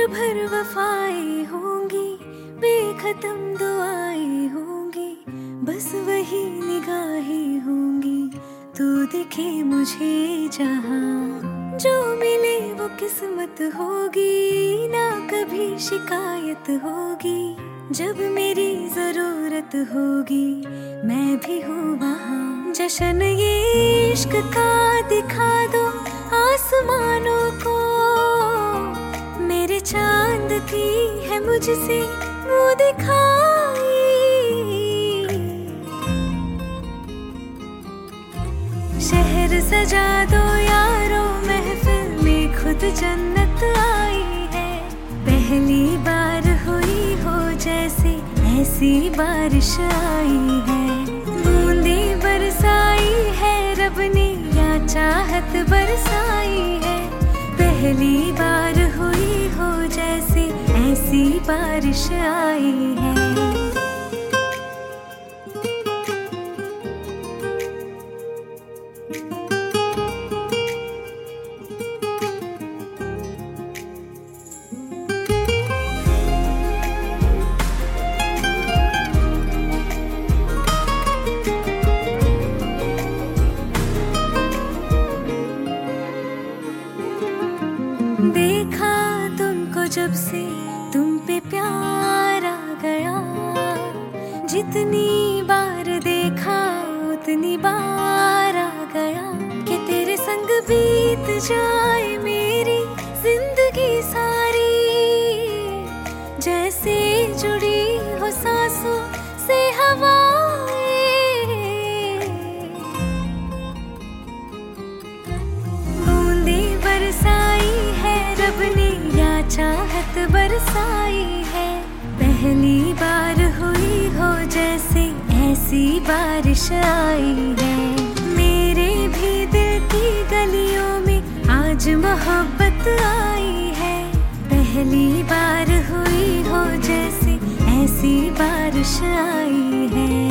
भर वफाएं होंगी, बेखत्म दुआएं होंगी, बस वही निगाहें होंगी, तू दिखे मुझे जहां। जो मिले वो किस्मत होगी, ना कभी शिकायत होगी, जब मेरी जरूरत होगी मैं भी हूँ वहाँ। जश्न ये इश्क का दिखा दो आसमानों को, मेरे चांद की है मुझसे मुँह दिखाई। शहर सजा दो यारो, महफिल में खुद जन्नत आई है। पहली बार हुई हो जैसे ऐसी बारिश आई है। बूंदे बरसाई है रब ने या चाहत बरसाई है। पहली बार हुई हो जैसे ऐसी बारिश आई है। देखा तुमको जब से तुम पे प्यार आ गया, जितनी बार देखा उतनी बार आ गया, कि तेरे संग बीत जाए मेरी जिंदगी सारी, जैसे जुड़ी हो सांसों से हवाएं। बूंदे बरसाई है रब ने या चाहत बरसाई है। पहली बार हुई हो जैसे ऐसी बारिश आई है। मेरे भी दिल की गलियों में आज मोहब्बत आई है। पहली बार हुई हो जैसे ऐसी बारिश आई है।